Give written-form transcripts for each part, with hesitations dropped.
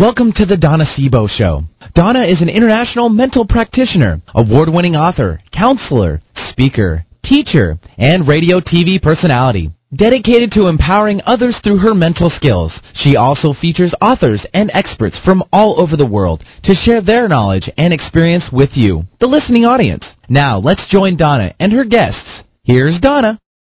Welcome to the Donna Sebo Show. Donna is an international mental practitioner, award-winning author, counselor, speaker, teacher, and radio TV personality. Dedicated to empowering others through her mental skills, she also features authors and experts from all over the world to share their knowledge and experience with you, the listening audience. Now, let's join Donna and her guests. Here's Donna.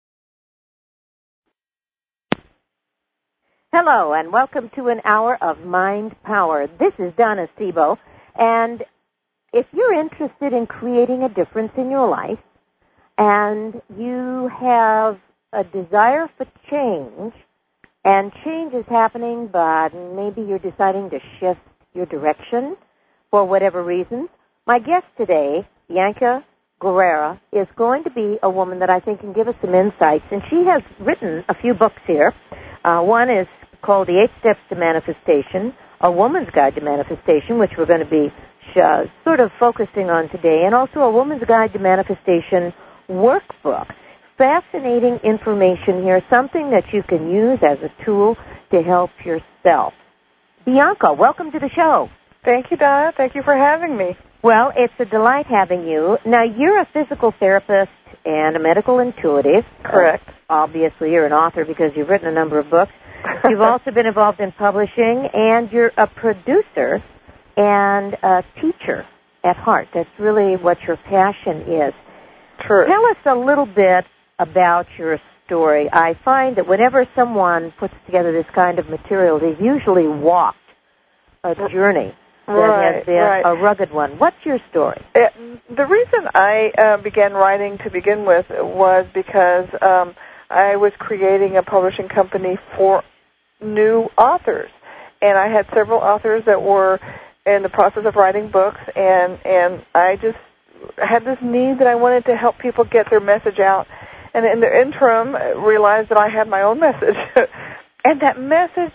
Hello, and welcome to an hour of Mind Power. This is Donna Sebo, and if you're interested in creating a difference in your life, and you have a desire for change, and change is happening, but maybe you're deciding to shift your direction for whatever reason, my guest today, Bianca Guerrera, is going to be a woman that I think can give us some insights, and she has written a few books here. One is called The 8 Steps to Manifestation, A Woman's Guide to Manifestation, which we're going to be sort of focusing on today, and also A Woman's Guide to Manifestation workbook. Fascinating information here, something that you can use as a tool to help yourself. Bianca, welcome to the show. Thank you, Donna. Thank you for having me. Well, it's a delight having you. Now, you're a physical therapist and a medical intuitive. Correct. Obviously, you're an author because you've written a number of books. You've also been involved in publishing, and you're a producer and a teacher at heart. That's really what your passion is. True. Tell us a little bit about your story. I find that whenever someone puts together this kind of material, they've usually walked a journey that has been a rugged one. What's your story? The reason I began writing to begin with was because I was creating a publishing company for new authors, and I had several authors that were in the process of writing books, and I just had this need that I wanted to help people get their message out, and in the interim realized that I had my own message, and that message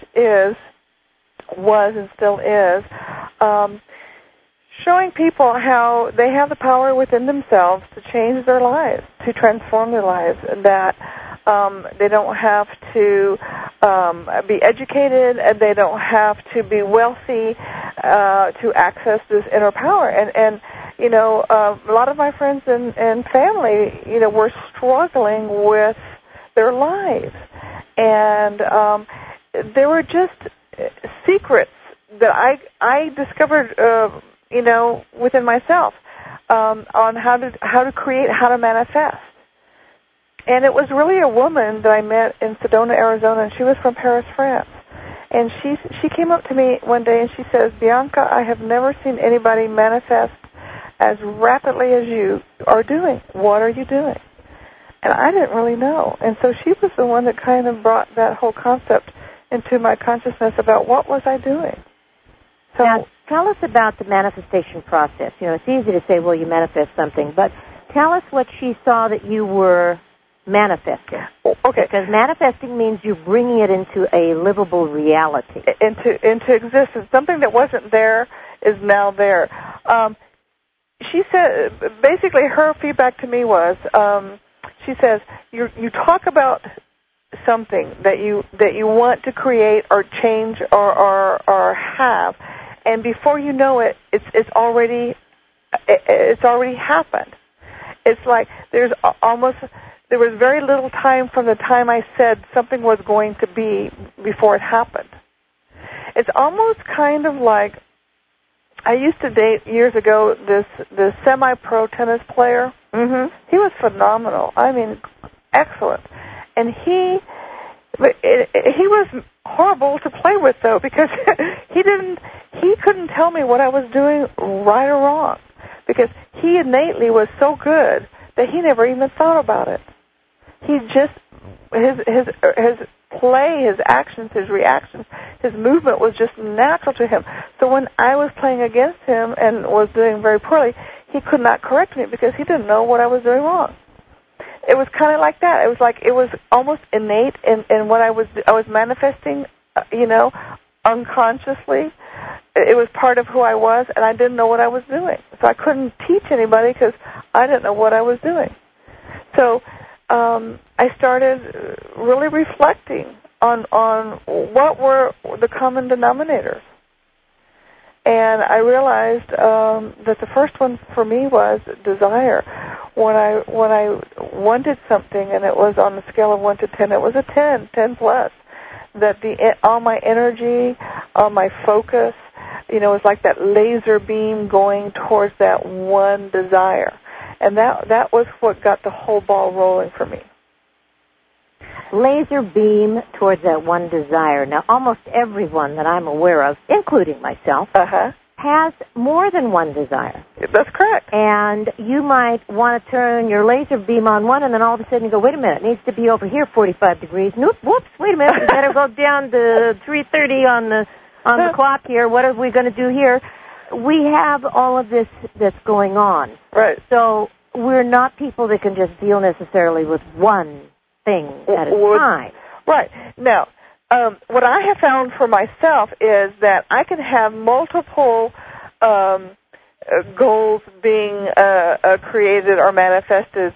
was and still is showing people how they have the power within themselves to change their lives, to transform their lives, that they don't have to be educated, and they don't have to be wealthy to access this inner power. And you know, a lot of my friends and family, you know, were struggling with their lives. And there were just secrets that I discovered, you know, within myself on how to create, how to manifest. And it was really a woman that I met in Sedona, Arizona, and she was from Paris, France. And she came up to me one day and she says, "Bianca, I have never seen anybody manifest as rapidly as you are doing. What are you doing?" And I didn't really know. And so she was the one that kind of brought that whole concept into my consciousness about what was I doing. So now, tell us about the manifestation process. You know, it's easy to say, well, you manifest something, but tell us what she saw that you were manifesting. Okay. Because manifesting means you're bringing it into a livable reality. Into existence. Something that wasn't there is now there. She said, basically her feedback to me was, she says, you talk about something that you want to create or change or have, and before you know it, it's already happened. It's like there was very little time from the time I said something was going to be before it happened. It's almost kind of like, I used to date years ago this semi-pro tennis player. Mm-hmm. He was phenomenal. I mean, excellent. And he was horrible to play with, though, because he couldn't tell me what I was doing right or wrong, because he innately was so good that he never even thought about it. He just his play, his actions, his reactions, his movement was just natural to him. So when I was playing against him and was doing very poorly, he could not correct me because he didn't know what I was doing wrong. It was kind of like that. It was like it was almost innate in what I was manifesting, you know, unconsciously. It was part of who I was, and I didn't know what I was doing. So I couldn't teach anybody because I didn't know what I was doing. So I started really reflecting on what were the common denominators. And I realized that the first one for me was desire. When I wanted something, and it was on the scale of 1 to 10, it was a 10 plus. That all my energy, all my focus, was like that laser beam going towards that one desire. And that was what got the whole ball rolling for me. Laser beam towards that one desire. Now, almost everyone that I'm aware of, including myself, has more than one desire. That's correct. And you might want to turn your laser beam on one, and then all of a sudden you go, wait a minute, it needs to be over here 45 degrees. Nope, whoops, wait a minute, we better go down to 3:30 on the clock here. What are we going to do here? We have all of this that's going on. Right. So we're not people that can just deal necessarily with one thing at a time. Right. Now, what I have found for myself is that I can have multiple goals being created or manifested,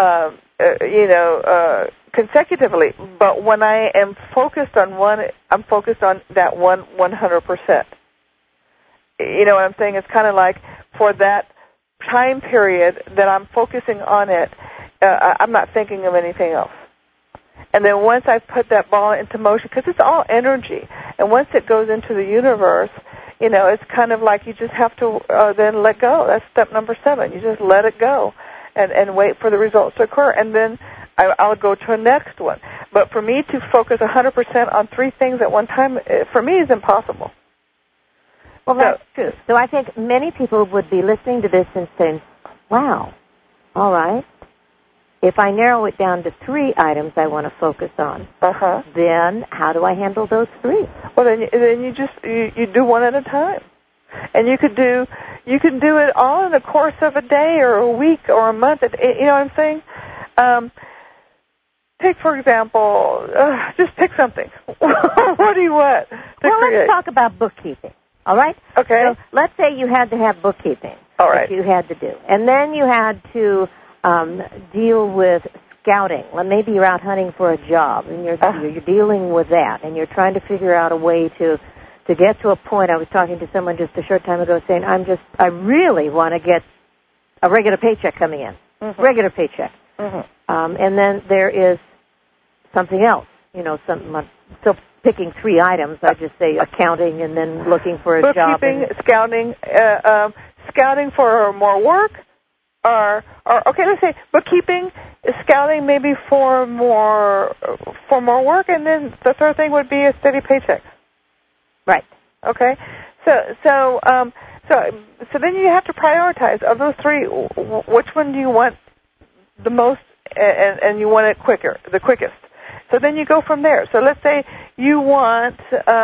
consecutively. But when I am focused on one, I'm focused on that one 100%. You know what I'm saying? It's kind of like for that time period that I'm focusing on it, I'm not thinking of anything else. And then once I put that ball into motion, because it's all energy, and once it goes into the universe, it's kind of like you just have to then let go. That's step number 7. You just let it go and wait for the results to occur. And then I'll go to a next one. But for me to focus 100% on 3 things at one time, for me, is impossible. Well, that's true. So I think many people would be listening to this and saying, wow, all right. If I narrow it down to 3 items I want to focus on, then how do I handle those 3? Well, then you just you do one at a time, and you can do it all in the course of a day or a week or a month. You know what I'm saying? Take for example, just pick something. What do you want to create? Let's talk about bookkeeping. All right. Okay. So let's say you had to have bookkeeping. All right. That you had to do, and then you had to deal with scouting. Well, maybe you're out hunting for a job, and you're dealing with that, and you're trying to figure out a way to get to a point. I was talking to someone just a short time ago saying, I really want to get a regular paycheck coming in, regular paycheck. And then there is something else, I'm still picking 3 items. I just say accounting and then looking for a job. Bookkeeping, scouting for more work. Or okay, let's say bookkeeping, scouting maybe for more work, and then the third thing would be a steady paycheck. Right. Okay. So then you have to prioritize of those 3. Which one do you want the most, and you want it the quickest. So then you go from there. So let's say you want.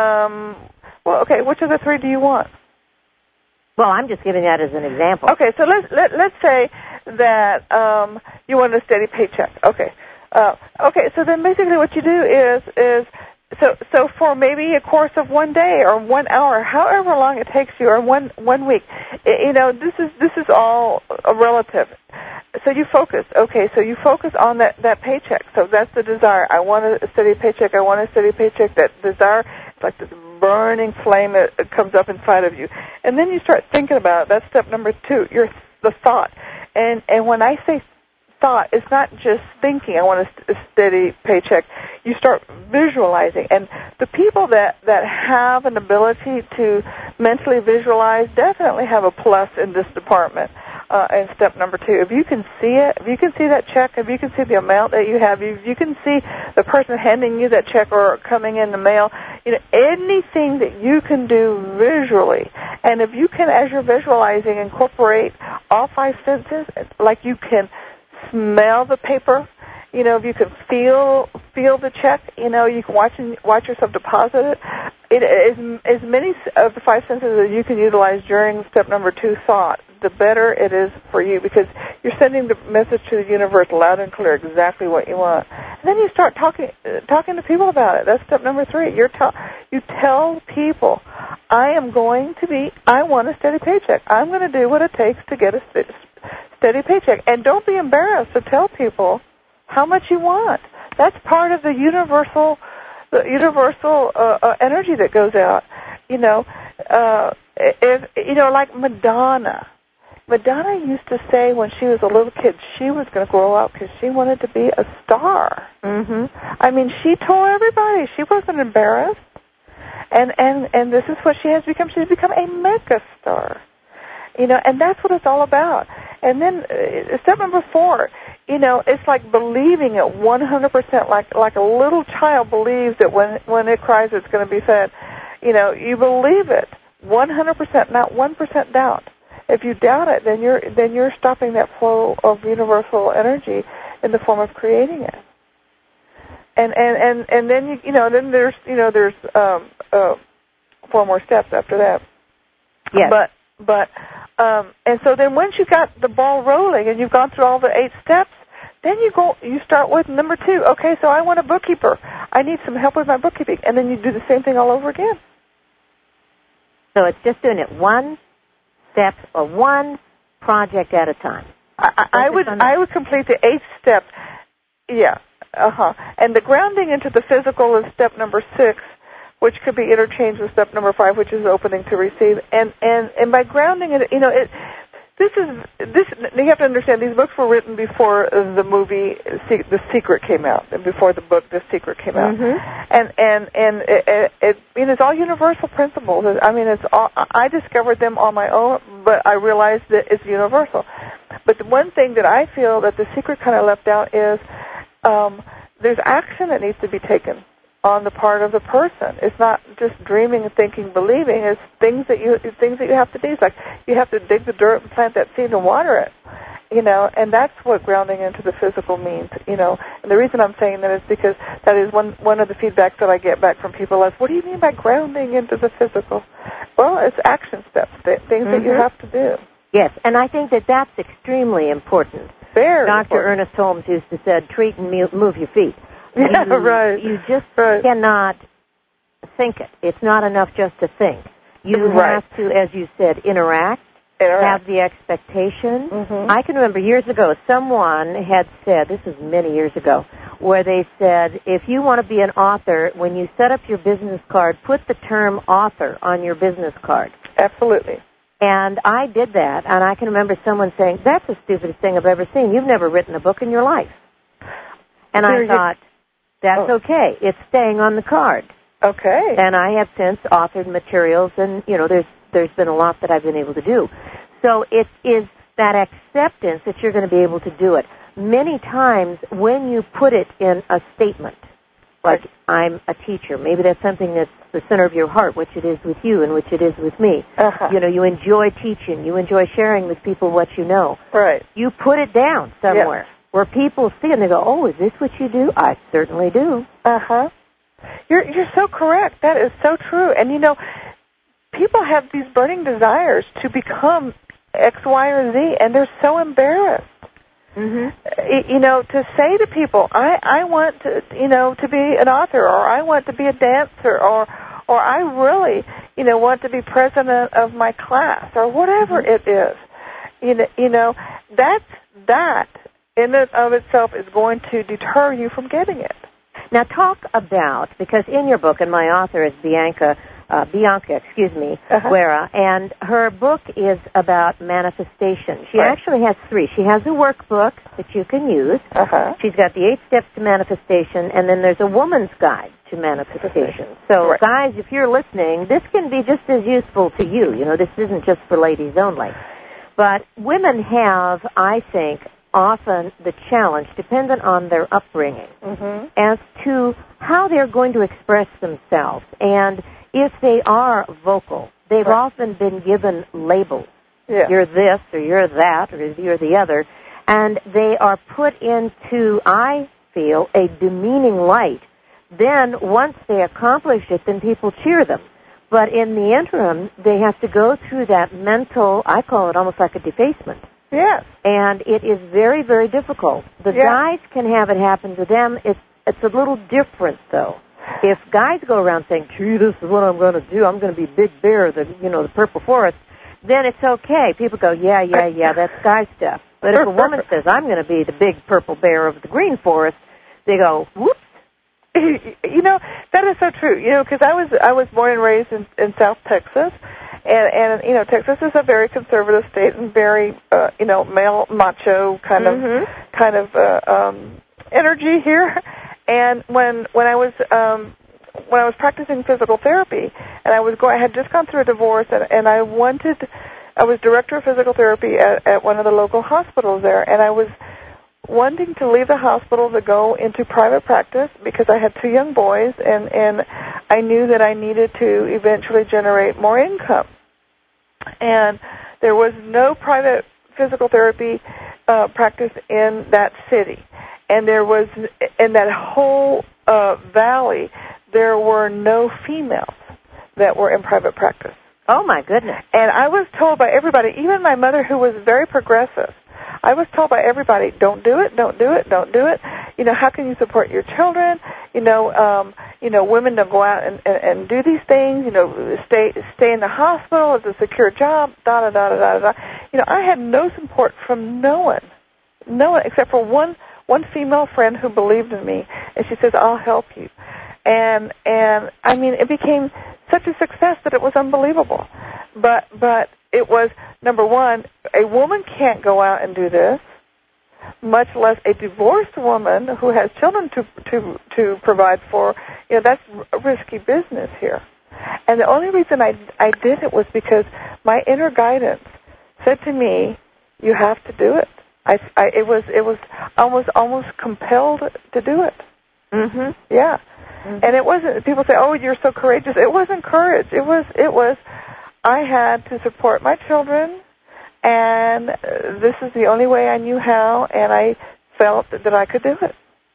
Which of the 3 do you want? Well, I'm just giving that as an example. Okay, so let's say that you want a steady paycheck. Okay. So then basically what you do is so for maybe a course of 1 day or 1 hour, however long it takes you, or one week, this is all relative. So you focus. Okay, so you focus on that paycheck. So that's the desire. I want a steady paycheck. I want a steady paycheck. That desire, it's like this burning flame that comes up inside of you. And then you start thinking about it. That's step number 2, the thought. And when I say thought, it's not just thinking, I want a steady paycheck. You start visualizing. And the people that have an ability to mentally visualize definitely have a plus in this department. In step number 2, if you can see it, if you can see that check, if you can see the amount that you have, if you can see the person handing you that check or coming in the mail, anything that you can do visually, and if you can, as you're visualizing, incorporate all 5 senses, like you can smell the paper, if you can feel the check, you can watch yourself deposit it. As many of the 5 senses that you can utilize during step number 2, thought, the better it is for you, because you're sending the message to the universe loud and clear exactly what you want. And then you start talking to people about it. That's step number 3. You tell people, I want a steady paycheck. I'm going to do what it takes to get a steady paycheck. And don't be embarrassed to tell people how much you want. That's part of the universal energy that goes out. if like Madonna. Madonna used to say when she was a little kid she was going to grow up because she wanted to be a star. Mm-hmm. I mean, she told everybody. She wasn't embarrassed. And this is what she has become. She's become a mega star. And that's what it's all about. And then step number 4, it's like believing it 100%, like a little child believes that when it cries it's going to be fed. You believe it 100%, not 1% doubt. If you doubt it, then you're stopping that flow of universal energy in the form of creating it. And then then there's 4 more steps after that. Yes. But and so then once you got the ball rolling and you've gone through all the 8 steps, then you start with number 2. Okay, so I want a bookkeeper. I need some help with my bookkeeping, and then you do the same thing all over again. So it's just doing it one step or one project at a time. I would complete the 8th step. Yeah. And the grounding into the physical is step number 6, which could be interchanged with step number 5, which is opening to receive. And by grounding it, this you have to understand, these books were written before the movie The Secret came out, and before the book The Secret came out. Mm-hmm. And it's all universal principles. I mean, it's all, I discovered them on my own, but I realized that it's universal. But the one thing that I feel that The Secret kind of left out is there's action that needs to be taken on the part of the person. It's not just dreaming, thinking, believing. It's things that you have to do. It's like you have to dig the dirt and plant that seed and water it. And that's what grounding into the physical means. And the reason I'm saying that is because that is one of the feedbacks that I get back from people is, what do you mean by grounding into the physical? Well, it's action steps, things that you have to do. Yes, and I think that that's extremely important. Very Dr. important. Ernest Holmes used to say, treat and move your feet. Yeah, right. You just cannot think it. It's not enough just to think. You have to, as you said, interact. Have the expectation. Mm-hmm. I can remember years ago, someone had said, this was many years ago, where they said, if you want to be an author, when you set up your business card, put the term author on your business card. Absolutely. And I did that, and I can remember someone saying, that's the stupidest thing I've ever seen. You've never written a book in your life. And I thought, that's okay. It's staying on the card. Okay. And I have since authored materials, and, there's been a lot that I've been able to do. So it is that acceptance that you're going to be able to do it. Many times when you put it in a statement, like I'm a teacher, maybe that's something that's the center of your heart, which it is with you and which it is with me. You enjoy teaching. You enjoy sharing with people what you know. Right. You put it down somewhere where people see it and they go, oh, is this what you do? I certainly do. You're so correct. That is so true. And, people have these burning desires to become X, Y, or Z, and they're so embarrassed. Mm-hmm. To say to people, I want to, to be an author, or I want to be a dancer, or I really, want to be president of my class, or whatever it is. That in and of itself is going to deter you from getting it. Now talk about, because in your book, and my author is Bianca, Guerra, and her book is about manifestation. She actually has 3. She has a workbook that you can use. She's got the 8 steps to manifestation, and then there's a woman's guide to manifestation. So, guys, if you're listening, this can be just as useful to you. This isn't just for ladies only. But women have, I think, often the challenge, dependent on their upbringing, as to how they're going to express themselves. And if they are vocal, they've often been given labels. You're this, or you're that, or you're the other. And they are put into, I feel, a demeaning light. Then, once they accomplish it, then people cheer them. But in the interim, they have to go through that mental, I call it almost like a defacement. Yes. And it is very, very difficult. The guys can have it happen to them. It's a little different, though. If guys go around saying, gee, this is what I'm going to do, I'm going to be Big Bear, the Purple Forest, then it's okay. People go, yeah, that's guy stuff. But if a woman says, I'm going to be the big purple bear of the green forest, they go, whoops. That is so true. Because I was born and raised in South Texas, And you know, Texas is a very conservative state and very you know, male macho kind of energy here. And when I was practicing physical therapy, and I had just gone through a divorce, and I was director of physical therapy at one of the local hospitals there, and I was wanting to leave the hospital to go into private practice because I had 2 young boys, and I knew that I needed to eventually generate more income. And there was no private physical therapy practice in that city. And there was, in that whole valley, there were no females that were in private practice. Oh, my goodness. And I was told by everybody, even my mother, who was very progressive, I was told by everybody, don't do it, don't do it, don't do it. You know, how can you support your children? You know, women don't go out and do these things. You know, stay in the hospital. It's a secure job. Da da da da da da. You know, I had no support from no one except for one female friend who believed in me, and she says, "I'll help you." And I mean, it became such a success that it was unbelievable. But it was, number one, a woman can't go out and do this, much less a divorced woman who has children to provide for. You know, that's a risky business here. And the only reason I did it was because my inner guidance said to me, "You have to do it." It was almost compelled to do it. Mhm. Yeah. Mm-hmm. And it wasn't, people say, "Oh, you're so courageous." It wasn't courage. It was I had to support my children, and this is the only way I knew how, and I felt that I could do it.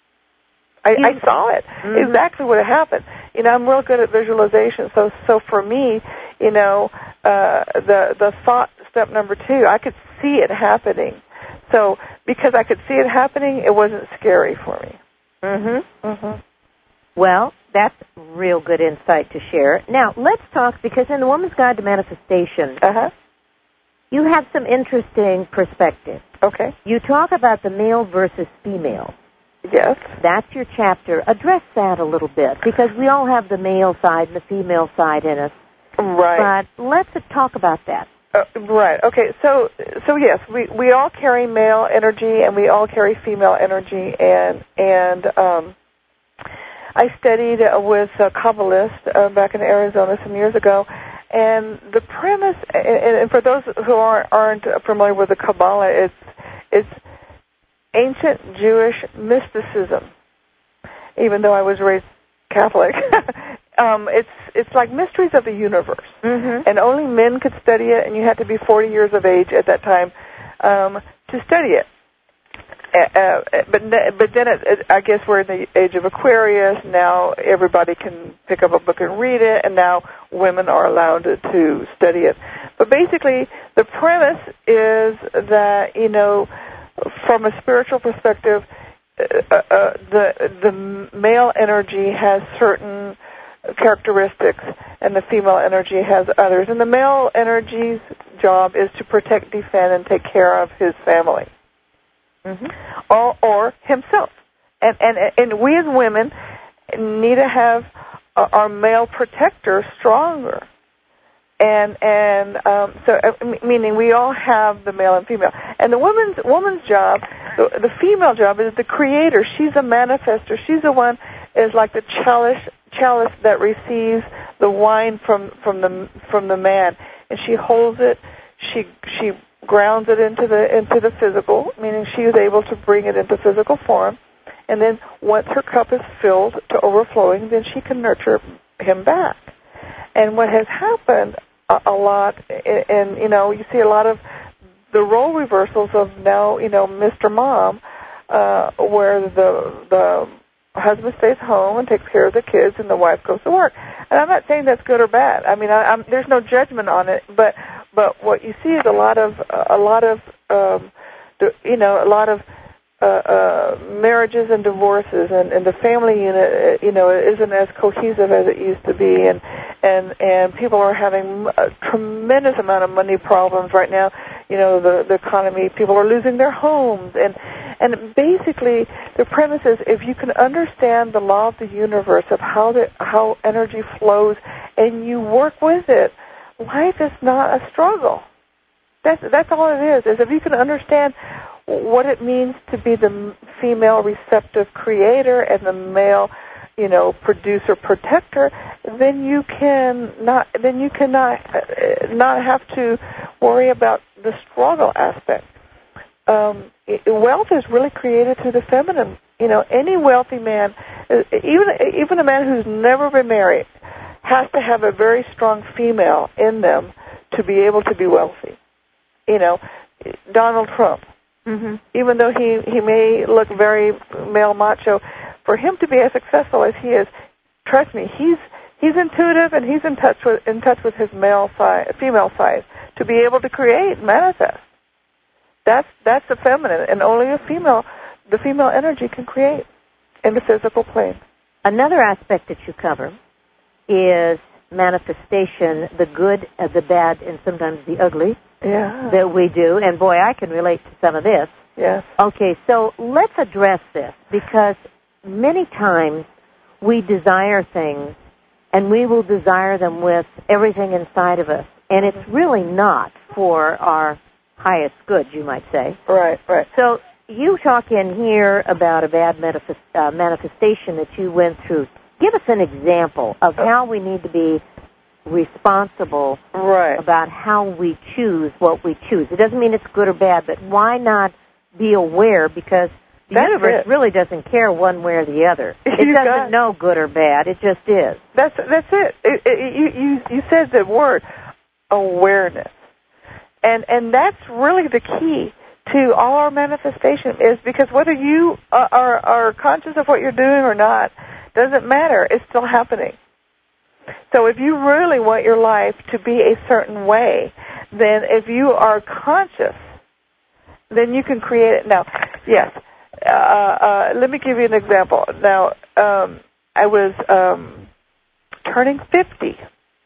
I saw it, exactly what happened. You know, I'm real good at visualization, so for me, you know, the thought step number 2, I could see it happening. So because I could see it happening, it wasn't scary for me. Mhm. Mhm. Well, that's real good insight to share. Now, let's talk, because in the Woman's Guide to Manifestation, you have some interesting perspectives. Okay. You talk about the male versus female. Yes. That's your chapter. Address that a little bit, because we all have the male side and the female side in us. Right. But let's talk about that. Right. Okay. So yes, we all carry male energy and we all carry female energy, and I studied with a Kabbalist back in Arizona some years ago, and the premise, and for those who aren't familiar with the Kabbalah, it's ancient Jewish mysticism. Even though I was raised Catholic, it's like mysteries of the universe, and only men could study it, and you had to be 40 years of age at that time to study it. But then I guess we're in the age of Aquarius. Now everybody can pick up a book and read it, and now women are allowed to study it. But basically, the premise is that, you know, from a spiritual perspective, the male energy has certain characteristics, and the female energy has others. And the male energy's job is to protect, defend, and take care of his family. Or himself, and we as women need to have our male protector stronger, and so meaning we all have the male and female, and the woman's job, the female job, is the creator. She's a manifester. She's the one, is like the chalice that receives the wine from the man, and she holds it. She grounds it into the physical, meaning she is able to bring it into physical form, and then once her cup is filled to overflowing, then she can nurture him back. And what has happened a lot, and you know, you see a lot of the role reversals of now, you know, Mr. Mom, where the husband stays home and takes care of the kids, and the wife goes to work. And I'm not saying that's good or bad. I mean, there's no judgment on it, but what you see is a lot of marriages and divorces, and the family unit, you know, isn't as cohesive as it used to be, and people are having a tremendous amount of money problems right now. You know, the economy, people are losing their homes, and basically the premise is, if you can understand the law of the universe of how energy flows, and you work with it, life is not a struggle. That's all it is if you can understand what it means to be the female receptive creator and the male, producer protector, then you cannot not have to worry about the struggle aspect. Wealth is really created through the feminine. Any wealthy man, even a man who's never been married, has to have a very strong female in them to be able to be wealthy. Donald Trump, even though he may look very male macho, for him to be as successful as he is, trust me, he's intuitive and he's in touch with his female side to be able to create, manifest. That's the feminine, and only the female energy can create in the physical plane. Another aspect that you cover is manifestation, the good, the bad, and sometimes the ugly that we do. And boy, I can relate to some of this. Yes. Okay, so let's address this, because many times we desire things, and we will desire them with everything inside of us, and it's really not for our highest good, you might say. Right. So you talk in here about a bad manifestation that you went through. Give us an example of how we need to be responsible about how we choose what we choose. It doesn't mean it's good or bad, but why not be aware, because the universe really doesn't care one way or the other. It doesn't know good or bad. It just is. That's it. You said the word awareness. And that's really the key to all our manifestation, is because whether you are conscious of what you're doing or not, doesn't matter. It's still happening. So if you really want your life to be a certain way, then if you are conscious, then you can create it. Now, yes, let me give you an example. Now, I was turning 50,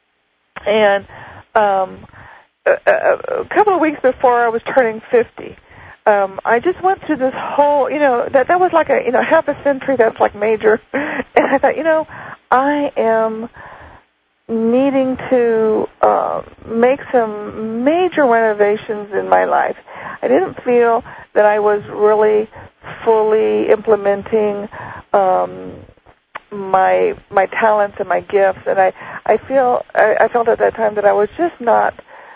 and a couple of weeks before I was turning 50, I just went through this whole, that was like a, half a century. That's like major. And I thought, I am needing to make some major renovations in my life. I didn't feel that I was really fully implementing my talents and my gifts, and I felt at that time that I was just not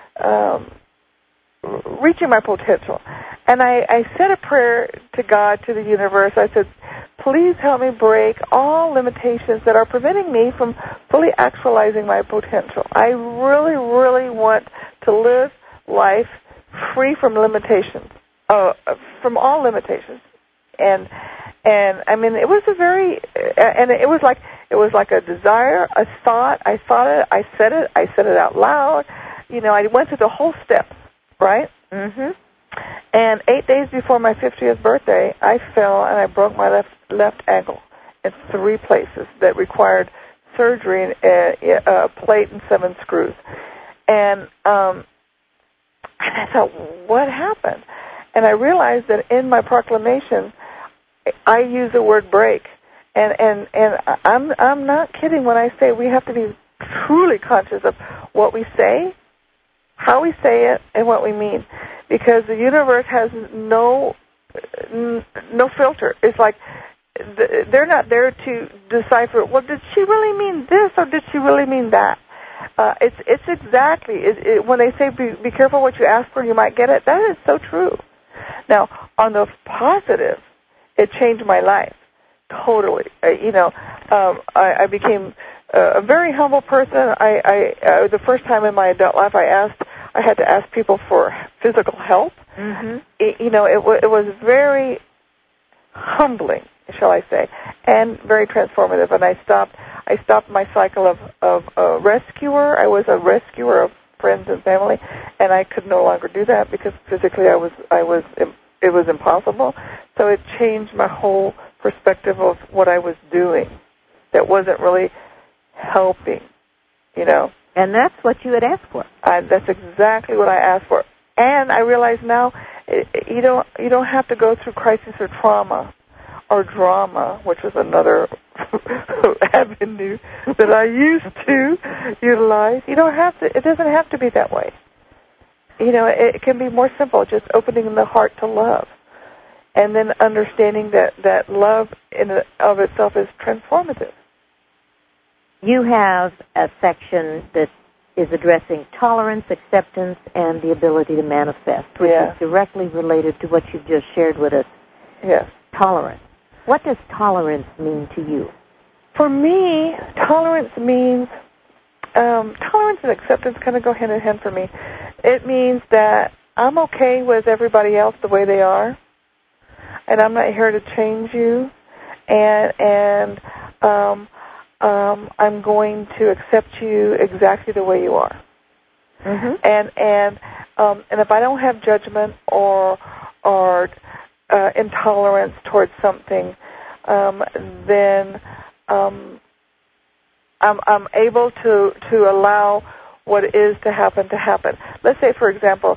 reaching my potential. And I said a prayer to God, to the universe. I said, please help me break all limitations that are preventing me from fully actualizing my potential. I really, really want to live life free from limitations, from all limitations. And I mean, it was it was like a desire, a thought. I thought it, I said it out loud. I went through the whole steps, right? Mm-hmm. And 8 days before my 50th birthday, I fell and I broke my left ankle in 3 places that required surgery, a plate and 7 screws. And I thought, what happened? And I realized that in my proclamation, I use the word break. And I'm not kidding when I say we have to be truly conscious of what we say, how we say it, and what we mean. Because the universe has no filter. It's like they're not there to decipher, well, did she really mean this or did she really mean that? It's exactly, when they say be careful what you ask for, you might get it, that is so true. Now, on the positive, it changed my life totally. I became a very humble person. I the first time in my adult life, I had to ask people for physical help. Mm-hmm. It was very humbling, shall I say, and very transformative. And I stopped my cycle of a rescuer. I was a rescuer of friends and family, and I could no longer do that because physically it was impossible. So it changed my whole perspective of what I was doing. That wasn't really helping, And that's what you had asked for. That's exactly what I asked for. And I realize now you don't have to go through crisis or trauma or drama, which is another avenue that I used to utilize. You don't have to. It doesn't have to be that way. It can be more simple, just opening the heart to love, and then understanding that love in and of itself is transformative. You have a section that is addressing tolerance, acceptance, and the ability to manifest, which is directly related to what you've just shared with us. Yes. Tolerance. What does tolerance mean to you? For me, tolerance means, tolerance and acceptance kind of go hand in hand for me. It means that I'm okay with everybody else the way they are, and I'm not here to change you, and I'm going to accept you exactly the way you are. Mm-hmm. And if I don't have judgment or intolerance towards something, then I'm able to allow what is to happen. Let's say, for example,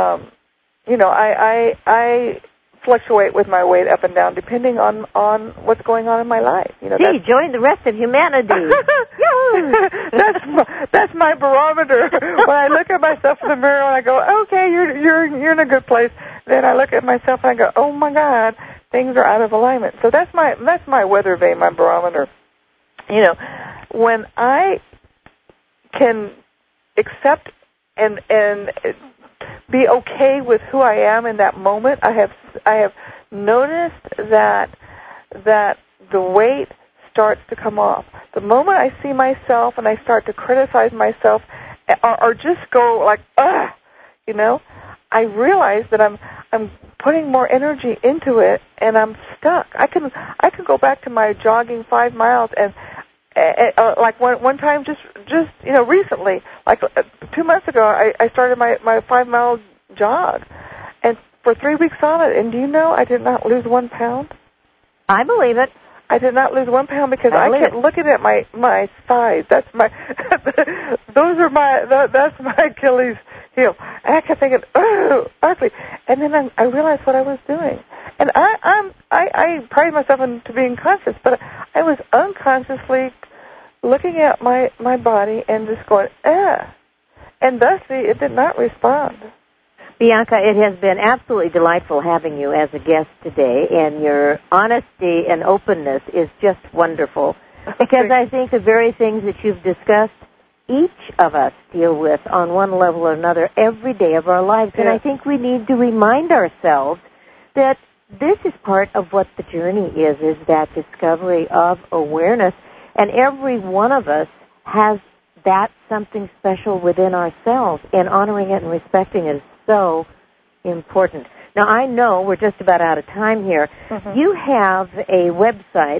I fluctuate with my weight up and down depending on what's going on in my life. Join the rest of humanity. That's my barometer. When I look at myself in the mirror and I go, okay, you're in a good place. Then I look at myself and I go, oh my God, things are out of alignment. So that's my weather vane, my barometer. When I can accept and be okay with who I am in that moment, I have noticed that the weight starts to come off. The moment I see myself and I start to criticize myself or just go like, ugh, I realize that I'm putting more energy into it and I'm stuck. I can go back to my jogging 5 miles and like one time just recently, like 2 months ago, I started my 5-mile jog, and for 3 weeks on it, and do you know I did not lose 1 pound? I believe it. I did not lose 1 pound because I kept looking at my thighs. That's my that's my Achilles heel. And I kept thinking, oh, ugly. And then I realized what I was doing. And I pride myself into being conscious, but I was unconsciously looking at my body and just going, and thusly it did not respond. Bianca, it has been absolutely delightful having you as a guest today, and your honesty and openness is just wonderful, because I think the very things that you've discussed, each of us deal with on one level or another every day of our lives, and I think we need to remind ourselves that this is part of what the journey is that discovery of awareness, and every one of us has that something special within ourselves, and honoring it and respecting it is so important. Now, I know we're just about out of time here. Mm-hmm. You have a website,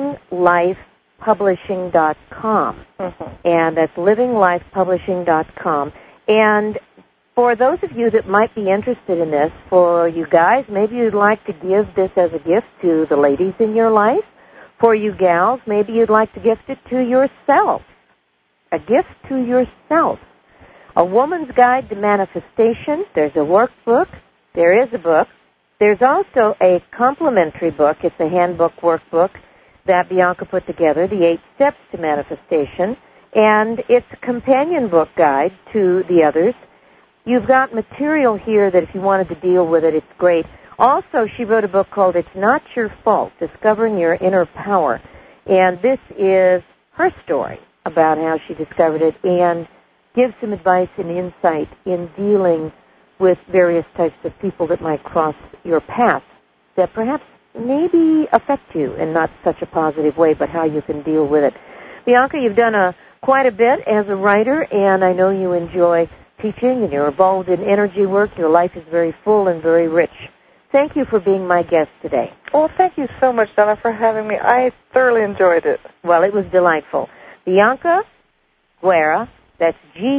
livinglifepublishing.com, and that's livinglifepublishing.com. And for those of you that might be interested in this, for you guys, maybe you'd like to give this as a gift to the ladies in your life. For you gals, maybe you'd like to gift it to yourself. A gift to yourself. A Woman's Guide to Manifestation. There's a workbook. There is a book. There's also a complimentary book. It's a handbook workbook that Bianca put together, The 8 Steps to Manifestation. And it's a companion book guide to the others. You've got material here that if you wanted to deal with it, it's great. Also, she wrote a book called It's Not Your Fault, Discovering Your Inner Power. And this is her story about how she discovered it and gives some advice and insight in dealing with various types of people that might cross your path that perhaps maybe affect you in not such a positive way, but how you can deal with it. Bianca, you've done quite a bit as a writer, and I know you enjoy teaching and you're involved in energy work. Your life is very full and very rich. Thank you for being my guest today. Well, thank you so much, Donna, for having me. I thoroughly enjoyed it. Well, it was delightful. Bianca Guerra, that's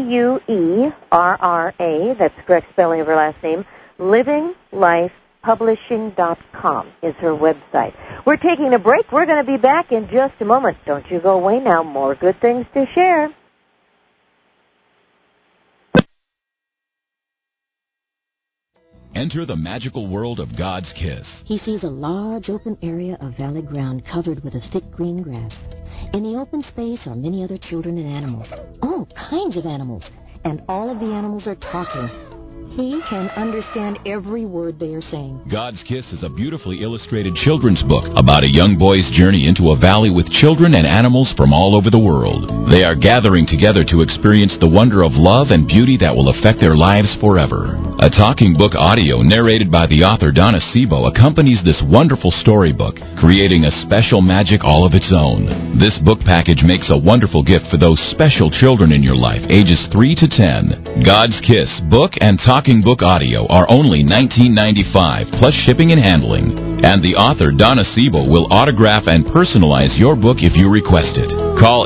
Guerra, that's the correct spelling of her last name, livinglifepublishing.com is her website. We're taking a break. We're going to be back in just a moment. Don't you go away now. More good things to share. Enter the magical world of God's Kiss. He sees a large open area of valley ground covered with a thick green grass. In the open space are many other children and animals, all kinds of animals, and all of the animals are talking. He can understand every word they are saying. God's Kiss is a beautifully illustrated children's book about a young boy's journey into a valley with children and animals from all over the world. They are gathering together to experience the wonder of love and beauty that will affect their lives forever. A talking book audio narrated by the author Donna Sebo accompanies this wonderful storybook, creating a special magic all of its own. This book package makes a wonderful gift for those special children in your life, ages 3 to 10. God's Kiss book and talking book audio are only $19.95 plus shipping and handling. And the author, Donna Sebo, will autograph and personalize your book if you request it. Call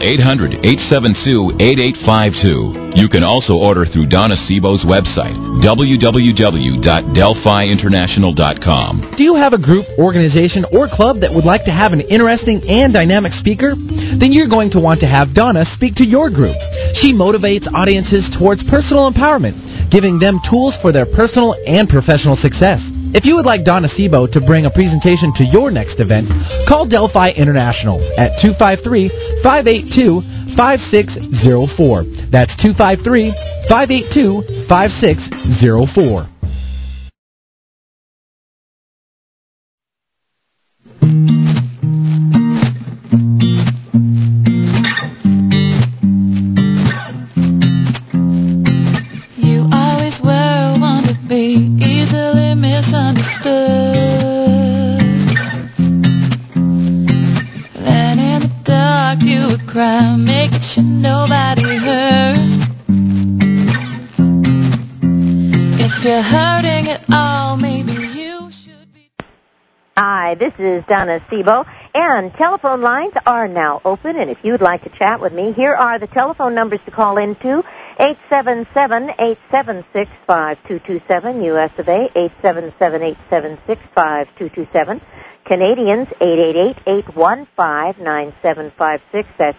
800-872-8852. You can also order through Donna Sebo's website, www.delphiinternational.com. Do you have a group, organization, or club that would like to have an interesting and dynamic speaker? Then you're going to want to have Donna speak to your group. She motivates audiences towards personal empowerment, giving them tools for their personal and professional success. If you would like Donna Sebo to bring a presentation to your next event, call Delphi International at 253-582-5604. That's 253-582-5604. You always were one to be easily misunderstood. Then in the dark you would cry, making sure nobody heard. If you're hurting at all, maybe you should be. Hi, this is Donna Sebo, and telephone lines are now open, and if you'd like to chat with me, here are the telephone numbers to call into: 877-876-5227, U.S. of A, 877-876-5227. Canadians, 888-815-9756. That's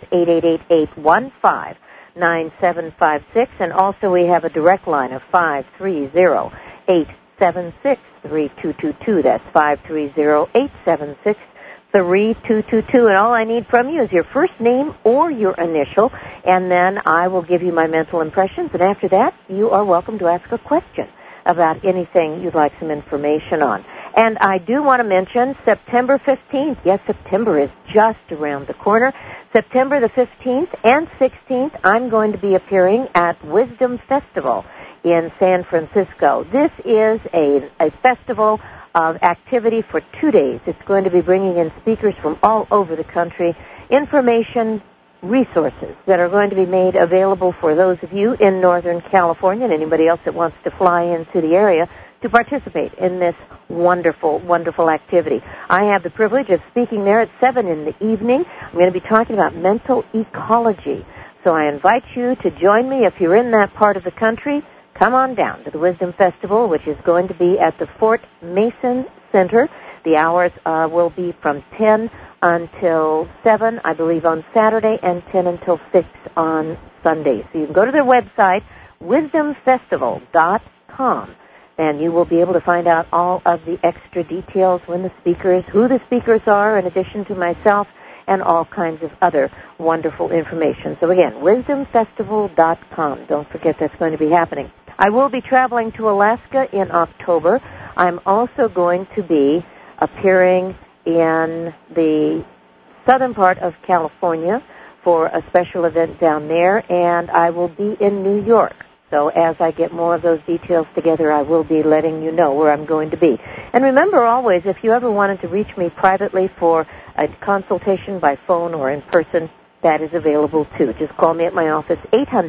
888-815-9756. And also we have a direct line of 530-876-3222. That's 530-876-3222. And all I need from you is your first name or your initial, and then I will give you my mental impressions. And after that, you are welcome to ask a question about anything you'd like some information on. And I do want to mention September 15th. Yes, September is just around the corner. September the 15th and 16th, I'm going to be appearing at Wisdom Festival in San Francisco. This is a festival of activity for 2 days. It's going to be bringing in speakers from all over the country, information, resources that are going to be made available for those of you in Northern California and anybody else that wants to fly into the area to participate in this wonderful, wonderful activity. I have the privilege of speaking there at 7 in the evening. I'm going to be talking about mental ecology. So I invite you to join me if you're in that part of the country. Come on down to the Wisdom Festival, which is going to be at the Fort Mason Center. The hours will be from 10 until 7, I believe, on Saturday, and 10 until 6 on Sunday. So you can go to their website, wisdomfestival.com, and you will be able to find out all of the extra details, when the speakers, who the speakers are, in addition to myself, and all kinds of other wonderful information. So again, wisdomfestival.com. Don't forget that's going to be happening. I will be traveling to Alaska in October. I'm also going to be appearing in the southern part of California for a special event down there, and I will be in New York. So as I get more of those details together, I will be letting you know where I'm going to be. And remember always, if you ever wanted to reach me privately for a consultation by phone or in person, that is available too. Just call me at my office,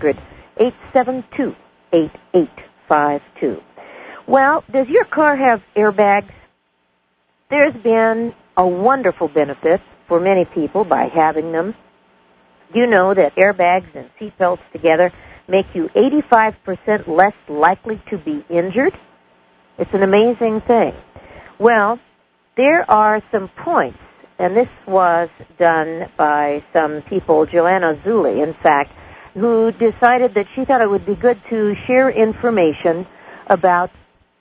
800-872-8852. Well, does your car have airbags? There's been a wonderful benefit for many people by having them. You know that airbags and seatbelts together make you 85% less likely to be injured. It's an amazing thing. Well, there are some points, and this was done by some people, Joanna Zuli, in fact, who decided that she thought it would be good to share information about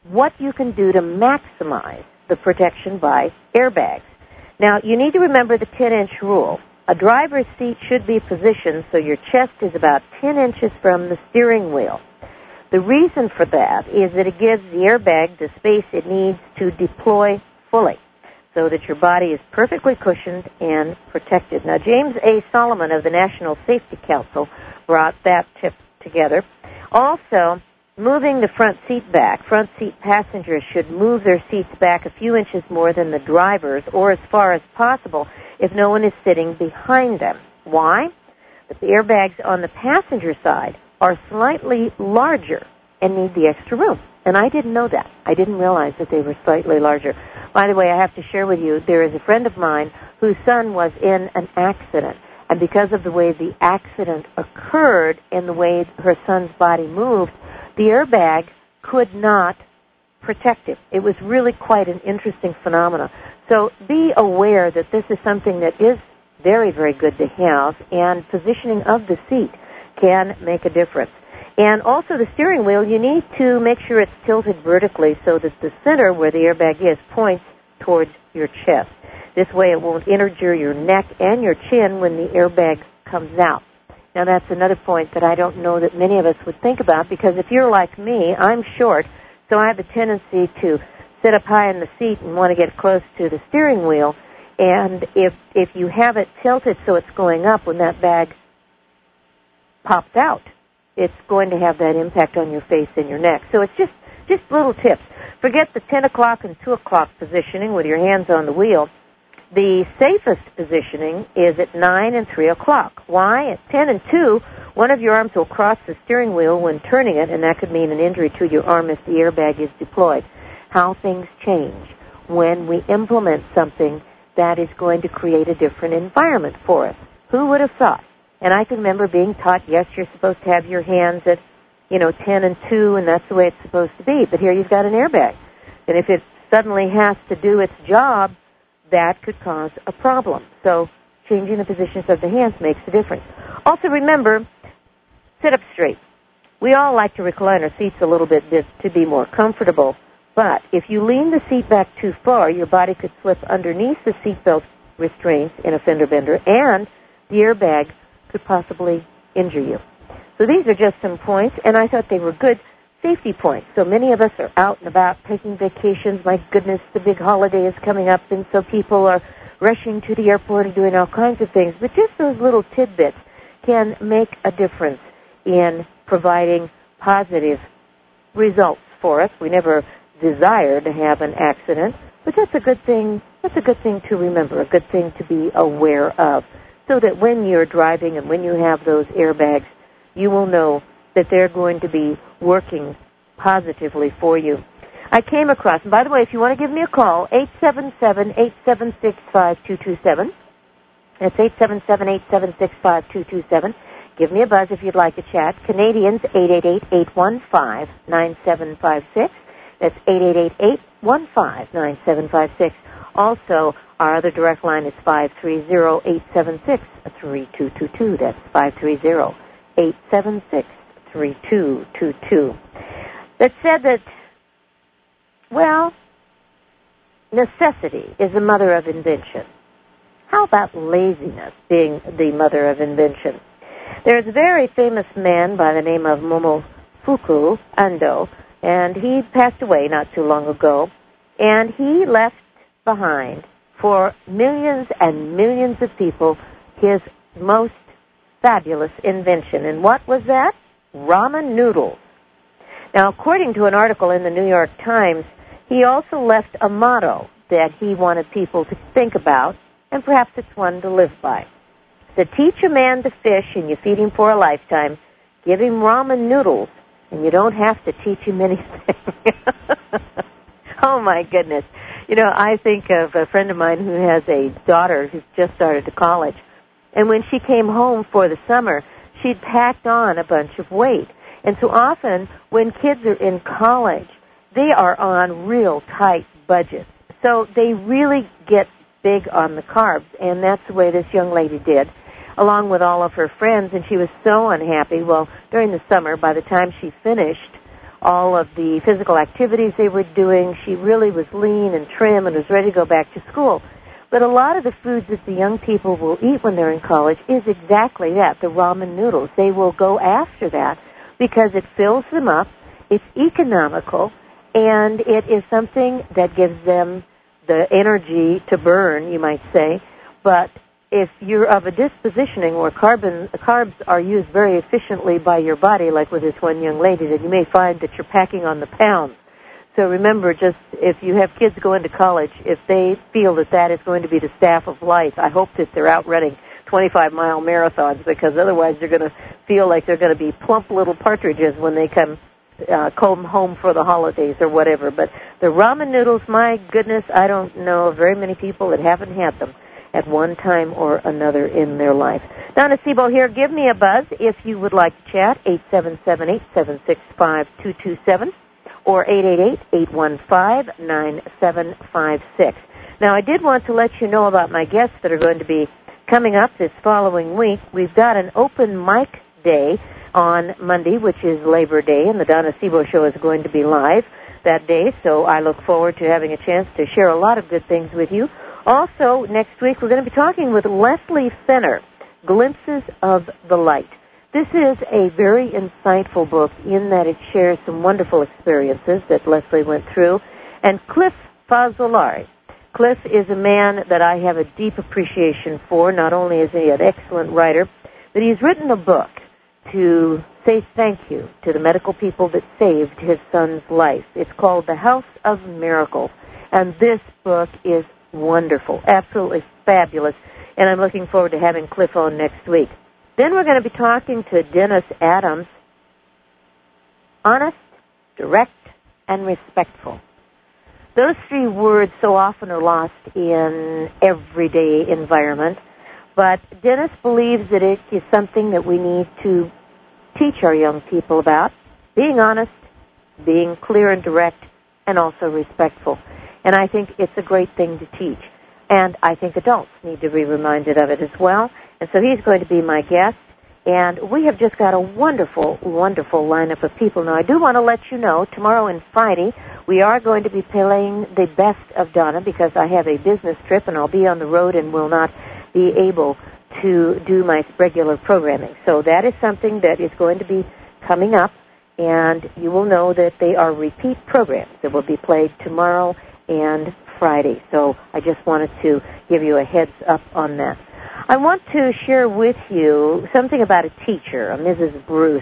what you can do to maximize the protection by airbags. Now, you need to remember the 10-inch rule. A driver's seat should be positioned so your chest is about 10 inches from the steering wheel. The reason for that is that it gives the airbag the space it needs to deploy fully so that your body is perfectly cushioned and protected. Now, James A. Solomon of the National Safety Council brought that tip together. Also, moving the front seat back. Front seat passengers should move their seats back a few inches more than the drivers, or as far as possible if no one is sitting behind them. Why? The airbags on the passenger side are slightly larger and need the extra room. And I didn't know that. I didn't realize that they were slightly larger. By the way, I have to share with you, there is a friend of mine whose son was in an accident. And because of the way the accident occurred and the way her son's body moved, the airbag could not protect him. It was really quite an interesting phenomenon. So be aware that this is something that is very, very good to have, and positioning of the seat can make a difference. And also the steering wheel, you need to make sure it's tilted vertically so that the center where the airbag is points towards your chest. This way it won't injure your neck and your chin when the airbag comes out. Now that's another point that I don't know that many of us would think about, because if you're like me, I'm short, so I have a tendency to sit up high in the seat and want to get close to the steering wheel. And if you have it tilted so it's going up, when that bag pops out, it's going to have that impact on your face and your neck. So it's just little tips. Forget the 10 o'clock and 2 o'clock positioning with your hands on the wheel. The safest positioning is at 9 and 3 o'clock. Why? At 10 and 2, one of your arms will cross the steering wheel when turning it, and that could mean an injury to your arm if the airbag is deployed. How things change when we implement something that is going to create a different environment for us. Who would have thought? And I can remember being taught, yes, you're supposed to have your hands at, 10 and 2, and that's the way it's supposed to be. But here you've got an airbag. And if it suddenly has to do its job, that could cause a problem. So changing the positions of the hands makes a difference. Also remember, sit up straight. We all like to recline our seats a little bit to be more comfortable. But if you lean the seat back too far, your body could slip underneath the seatbelt restraints in a fender bender, and the airbag could possibly injure you. So these are just some points, and I thought they were good safety points. So many of us are out and about taking vacations. My goodness, the big holiday is coming up, and so people are rushing to the airport and doing all kinds of things. But just those little tidbits can make a difference in providing positive results for us. We never desire to have an accident, but that's a good thing. That's a good thing to remember, a good thing to be aware of, so that when you're driving and when you have those airbags, you will know that they're going to be working positively for you. I came across, and by the way, if you want to give me a call, 877-876-5227. That's 877-876-5227. Give me a buzz if you'd like to chat. Canadians, 888-815-9756. That's 888-815-9756. Also, our other direct line is 530-876-3222. That's 530-876-3222. That said that, well, necessity is the mother of invention. How about laziness being the mother of invention? There's a very famous man by the name of Momofuku Ando, and he passed away not too long ago, and he left behind for millions and millions of people his most fabulous invention. And what was that? Ramen noodles. Now, according to an article in the New York Times, he also left a motto that he wanted people to think about, and perhaps it's one to live by. To teach a man to fish and you feed him for a lifetime, give him ramen noodles, and you don't have to teach him anything. Oh, my goodness. I think of a friend of mine who has a daughter who's just started to college. And when she came home for the summer, she'd packed on a bunch of weight. And so often when kids are in college, they are on real tight budgets. So they really get big on the carbs. And that's the way this young lady did, along with all of her friends. And she was so unhappy. Well, during the summer, by the time she finished all of the physical activities they were doing. She really was lean and trim and was ready to go back to school. But a lot of the foods that the young people will eat when they're in college is exactly that, the ramen noodles. They will go after that because it fills them up, it's economical, and it is something that gives them the energy to burn, you might say. But if you're of a dispositioning where carbs are used very efficiently by your body, like with this one young lady, then you may find that you're packing on the pounds. So remember, just if you have kids going to college, if they feel that that is going to be the staff of life, I hope that they're out running 25-mile marathons, because otherwise they're going to feel like they're going to be plump little partridges when they come home for the holidays or whatever. But the ramen noodles, my goodness, I don't know of very many people that haven't had them at one time or another in their life. Donna Sebo here. Give me a buzz if you would like to chat, 877-876-5227 or 888-815-9756. Now, I did want to let you know about my guests that are going to be coming up this following week. We've got an open mic day on Monday, which is Labor Day, and the Donna Sebo Show is going to be live that day, so I look forward to having a chance to share a lot of good things with you. Also, next week, we're going to be talking with Leslie Fenner, Glimpses of the Light. This is a very insightful book in that it shares some wonderful experiences that Leslie went through. And Cliff Fazzolari. Cliff is a man that I have a deep appreciation for. Not only is he an excellent writer, but he's written a book to say thank you to the medical people that saved his son's life. It's called The House of Miracles. And this book is wonderful, absolutely fabulous. And I'm looking forward to having Cliff on next week. Then we're going to be talking to Dennis Adams. Honest, direct, and respectful. Those three words so often are lost in everyday environment, but Dennis believes that it is something that we need to teach our young people about, being honest, being clear and direct, and also respectful. And I think it's a great thing to teach. And I think adults need to be reminded of it as well. And so he's going to be my guest. And we have just got a wonderful, wonderful lineup of people. Now, I do want to let you know, tomorrow and Friday, we are going to be playing the best of Donna because I have a business trip and I'll be on the road and will not be able to do my regular programming. So that is something that is going to be coming up, and you will know that they are repeat programs that will be played tomorrow and Friday. So I just wanted to give you a heads up on that. I want to share with you something about a teacher, a Mrs. Bruce.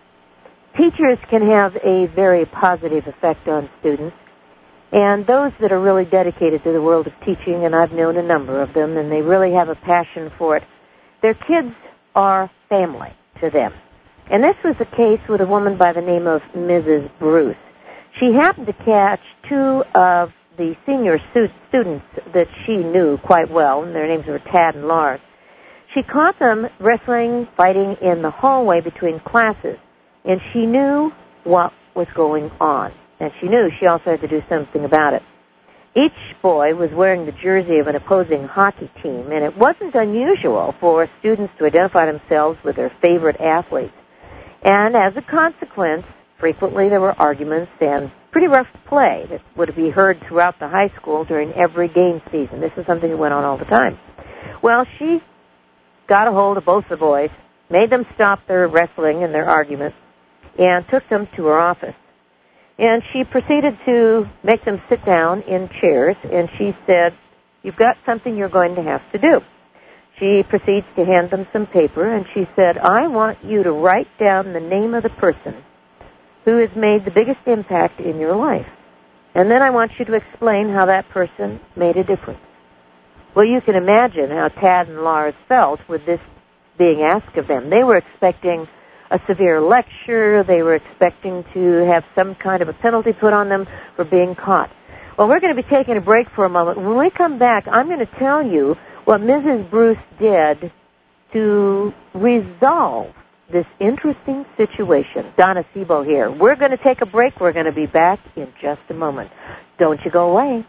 Teachers can have a very positive effect on students, and those that are really dedicated to the world of teaching, and I've known a number of them, and they really have a passion for it, their kids are family to them. And this was the case with a woman by the name of Mrs. Bruce. She happened to catch two of the senior students that she knew quite well, and their names were Tad and Lars. She caught them wrestling, fighting in the hallway between classes, and she knew what was going on, and she knew she also had to do something about it. Each boy was wearing the jersey of an opposing hockey team, and it wasn't unusual for students to identify themselves with their favorite athletes. And as a consequence, frequently there were arguments and pretty rough play that would be heard throughout the high school during every game season. This is something that went on all the time. Well, she got a hold of both the boys, made them stop their wrestling and their arguments, and took them to her office. And she proceeded to make them sit down in chairs, and she said, "You've got something you're going to have to do." She proceeds to hand them some paper, and she said, "I want you to write down the name of the person who has made the biggest impact in your life. And then I want you to explain how that person made a difference." Well, you can imagine how Tad and Lars felt with this being asked of them. They were expecting a severe lecture. They were expecting to have some kind of a penalty put on them for being caught. Well, we're going to be taking a break for a moment. When we come back, I'm going to tell you what Mrs. Bruce did to resolve this interesting situation. Donna Sebo here. We're going to take a break. We're going to be back in just a moment. Don't you go away.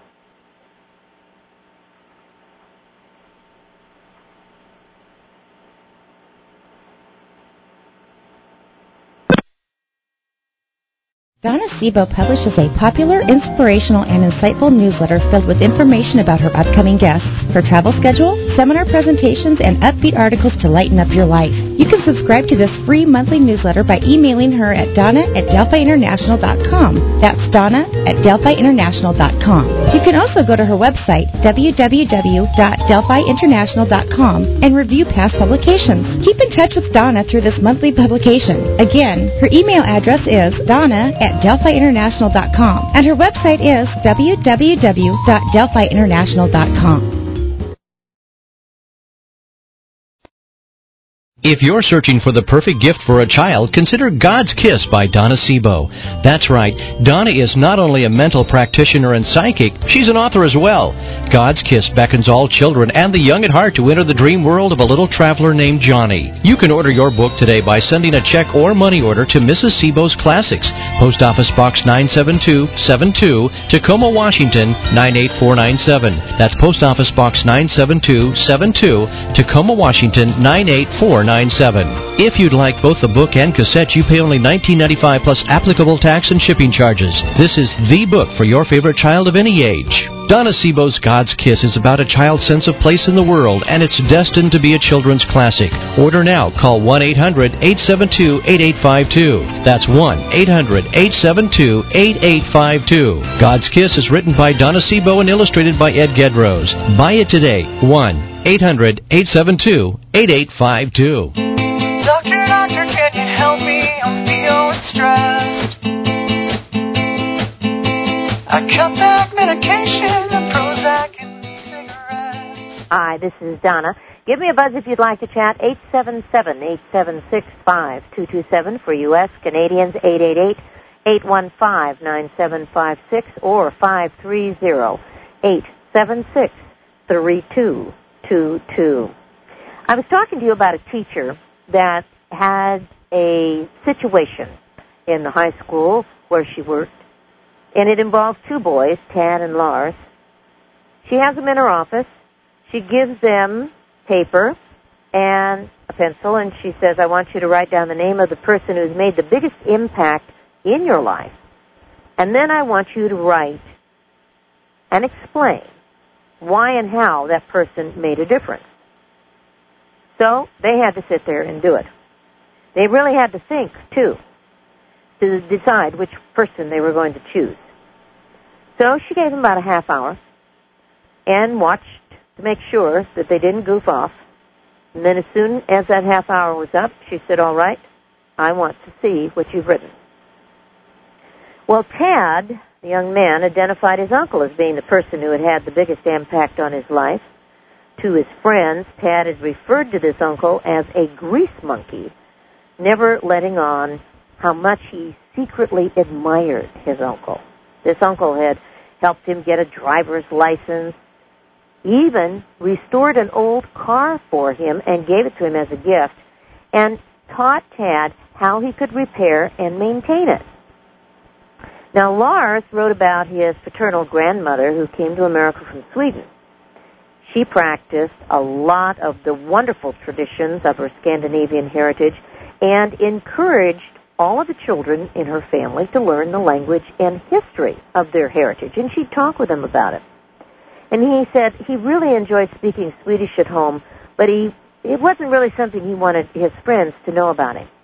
Donna Sebo publishes a popular, inspirational, and insightful newsletter filled with information about her upcoming guests, her travel schedule, seminar presentations, and upbeat articles to lighten up your life. You can subscribe to this free monthly newsletter by emailing her at donna@delphiinternational.com. That's donna@delphiinternational.com. You can also go to her website, www.delphiinternational.com, and review past publications. Keep in touch with Donna through this monthly publication. Again, her email address is donna@delphiinternational.com, and her website is www.delphiinternational.com. If you're searching for the perfect gift for a child, consider God's Kiss by Donna Sebo. That's right, Donna is not only a mental practitioner and psychic, she's an author as well. God's Kiss beckons all children and the young at heart to enter the dream world of a little traveler named Johnny. You can order your book today by sending a check or money order to Mrs. Sebo's Classics, Post Office Box 97272, Tacoma, Washington 98497. That's Post Office Box 97272, Tacoma, Washington 98497. If you'd like both the book and cassette, you pay only $19.95 plus applicable tax and shipping charges. This is the book for your favorite child of any age. Donna Sebo's God's Kiss is about a child's sense of place in the world, and it's destined to be a children's classic. Order now. Call 1-800-872-8852. That's 1-800-872-8852. God's Kiss is written by Donna Sebo and illustrated by Ed Gedrose. Buy it today. 1-800-872-8852. Doctor, can you help me? I'm feeling stressed. I cut back medication and Prozac and cigarettes. Hi, this is Donna. Give me a buzz if you'd like to chat. 877-876-5227 for U.S. Canadians, 888-815-9756 or 530-876-3222. I was talking to you about a teacher that had a situation in the high school where she worked, and it involved two boys, Tad and Lars. She has them in her office. She gives them paper and a pencil, and she says, I want you to write down the name of the person who's made the biggest impact in your life, and then I want you to write and explain why and how that person made a difference. So they had to sit there and do it. They really had to think, too, to decide which person they were going to choose. So she gave them about a half hour and watched to make sure that they didn't goof off. And then as soon as that half hour was up, she said, all right, I want to see what you've written. Well, Tad, the young man, identified his uncle as being the person who had had the biggest impact on his life. To his friends, Tad had referred to this uncle as a grease monkey, never letting on how much he secretly admired his uncle. This uncle had helped him get a driver's license, even restored an old car for him and gave it to him as a gift, and taught Tad how he could repair and maintain it. Now, Lars wrote about his paternal grandmother who came to America from Sweden. She practiced a lot of the wonderful traditions of her Scandinavian heritage and encouraged all of the children in her family to learn the language and history of their heritage, and she'd talk with them about it. And he said he really enjoyed speaking Swedish at home, but it wasn't really something he wanted his friends to know about him.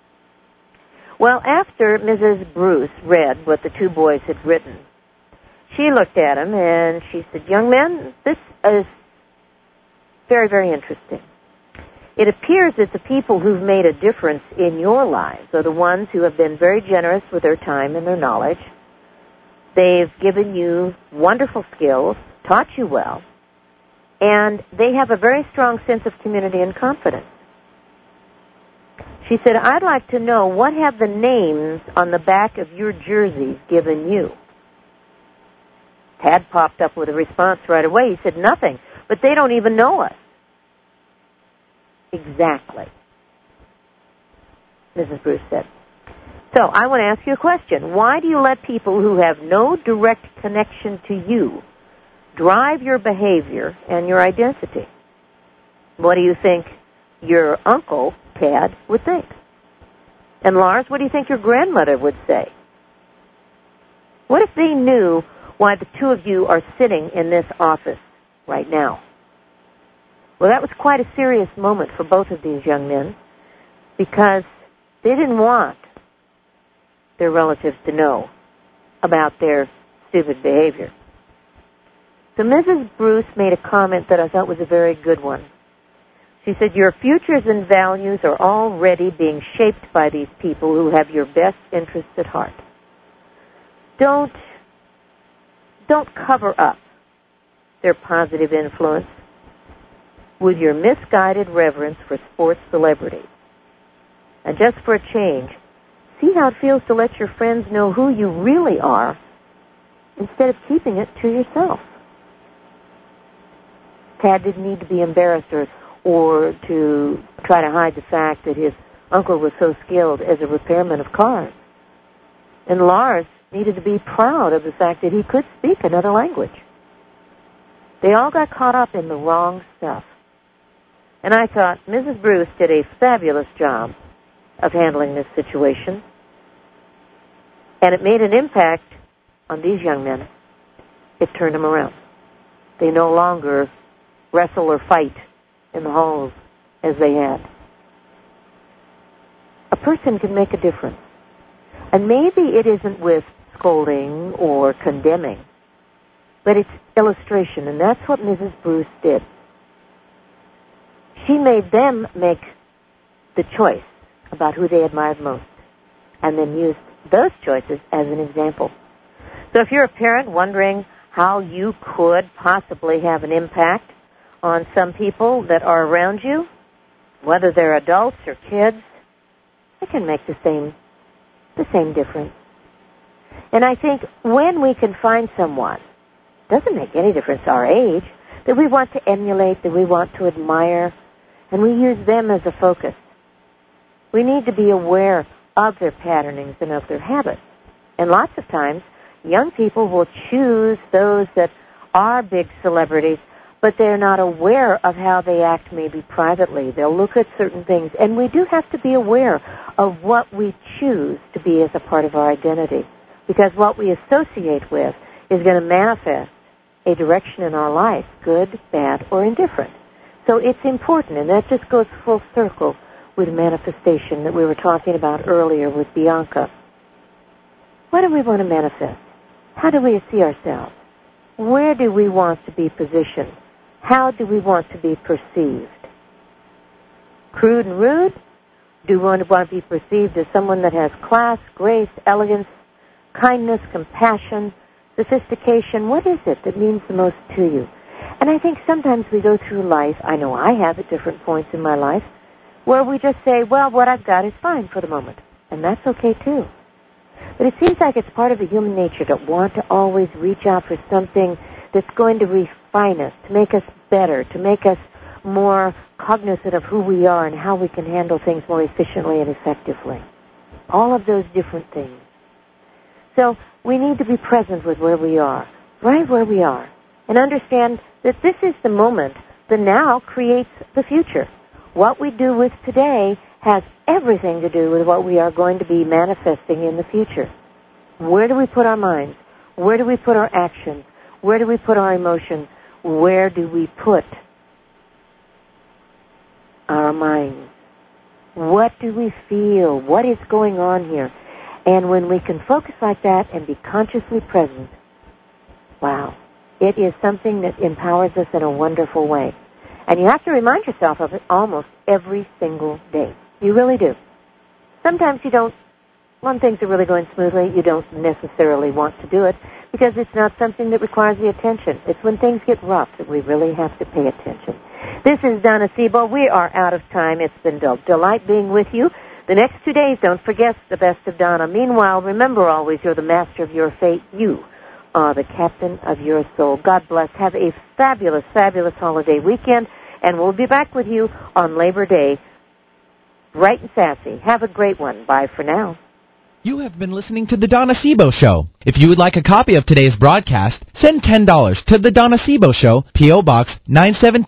Well, after Mrs. Bruce read what the two boys had written, she looked at him and she said, young man, this is very, very interesting. It appears that the people who've made a difference in your lives are the ones who have been very generous with their time and their knowledge. They've given you wonderful skills, taught you well, and they have a very strong sense of community and confidence. She said, I'd like to know, what have the names on the back of your jerseys given you? Tad popped up with a response right away. He said, nothing, but they don't even know us. Exactly, Mrs. Bruce said. So I want to ask you a question. Why do you let people who have no direct connection to you drive your behavior and your identity? What do you think your uncle, Tad, would think? And Lars, what do you think your grandmother would say? What if they knew why the two of you are sitting in this office right now? Well, that was quite a serious moment for both of these young men because they didn't want their relatives to know about their stupid behavior. So Mrs. Bruce made a comment that I thought was a very good one. She said, your futures and values are already being shaped by these people who have your best interests at heart. Don't cover up their positive influence with your misguided reverence for sports celebrities. And just for a change, see how it feels to let your friends know who you really are instead of keeping it to yourself. Tad didn't need to be embarrassed or to try to hide the fact that his uncle was so skilled as a repairman of cars. And Lars needed to be proud of the fact that he could speak another language. They all got caught up in the wrong stuff. And I thought Mrs. Bruce did a fabulous job of handling this situation. And it made an impact on these young men. It turned them around. They no longer wrestle or fight in the halls as they had. A person can make a difference. And maybe it isn't with scolding or condemning, but it's illustration, and that's what Mrs. Bruce did. She made them make the choice about who they admired most, and then used those choices as an example. So if you're a parent wondering how you could possibly have an impact on some people that are around you, whether they're adults or kids, they can make the same difference. And I think when we can find someone, doesn't make any difference our age, that we want to emulate, that we want to admire, and we use them as a focus. We need to be aware of their patternings and of their habits. And lots of times, young people will choose those that are big celebrities, but they're not aware of how they act maybe privately. They'll look at certain things, and we do have to be aware of what we choose to be as a part of our identity, because what we associate with is going to manifest a direction in our life, good, bad, or indifferent. So it's important, and that just goes full circle with manifestation that we were talking about earlier with Bianca. What do we want to manifest? How do we see ourselves? Where do we want to be positioned? How do we want to be perceived? Crude and rude? Do we want to be perceived as someone that has class, grace, elegance, kindness, compassion, sophistication? What is it that means the most to you? And I think sometimes we go through life, I know I have at different points in my life, where we just say, well, what I've got is fine for the moment. And that's okay too. But it seems like it's part of the human nature to want to always reach out for something that's going to refine us, to make us better, to make us more cognizant of who we are and how we can handle things more efficiently and effectively. All of those different things. So we need to be present with where we are, right where we are, and understand that this is the moment. The now creates the future. What we do with today has everything to do with what we are going to be manifesting in the future. Where do we put our minds? Where do we put our actions? Where do we put our emotions? Where do we put our minds? What do we feel? What is going on here? And when we can focus like that and be consciously present, wow, it is something that empowers us in a wonderful way. And you have to remind yourself of it almost every single day. You really do. Sometimes you don't, when things are really going smoothly, you don't necessarily want to do it because it's not something that requires the attention. It's when things get rough that we really have to pay attention. This is Donna Sebo. We are out of time. It's been a delight being with you. The next 2 days, don't forget the best of Donna. Meanwhile, remember always you're the master of your fate. You are the captain of your soul. God bless. Have a fabulous, fabulous holiday weekend, and we'll be back with you on Labor Day, bright and sassy. Have a great one. Bye for now. You have been listening to The Donna Sebo Show. If you would like a copy of today's broadcast, send $10 to The Donna Sebo Show, P.O. Box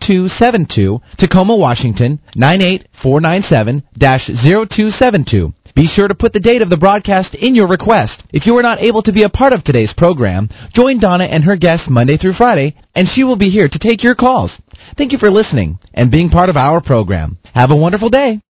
97272, Tacoma, Washington, 98497-0272. Be sure to put the date of the broadcast in your request. If you are not able to be a part of today's program, join Donna and her guests Monday through Friday, and she will be here to take your calls. Thank you for listening and being part of our program. Have a wonderful day.